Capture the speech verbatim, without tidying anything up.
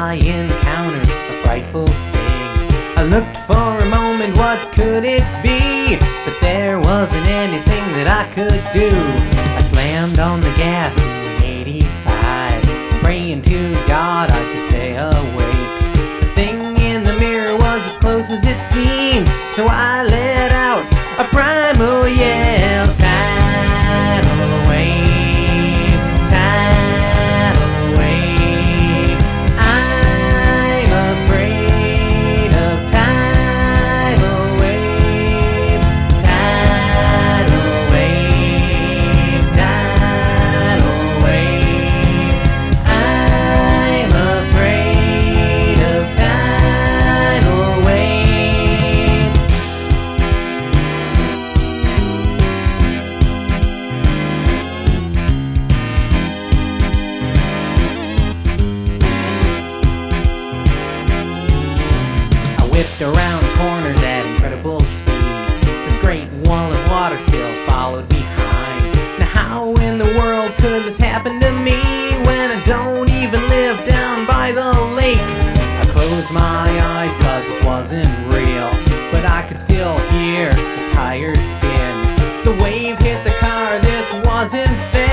I encountered a frightful thing. I looked for a moment, what could it be? But there wasn't anything that I could do. I slammed on the gas to eighty-five, praying to God I could stay awake. The thing in the mirror was as close as it seemed, so I let out a primal yell. Tidal wave, tidal wave. I'm afraid of tidal wave, tidal wave, tidal wave. I'm afraid of tidal wave. Whipped around corners at incredible speeds. This great wall of water still followed behind. Now how in the world could this happen to me when I don't even live down by the lake? I closed my eyes cause this wasn't real, but I could still hear the tires spin. The wave hit the car, this wasn't fair.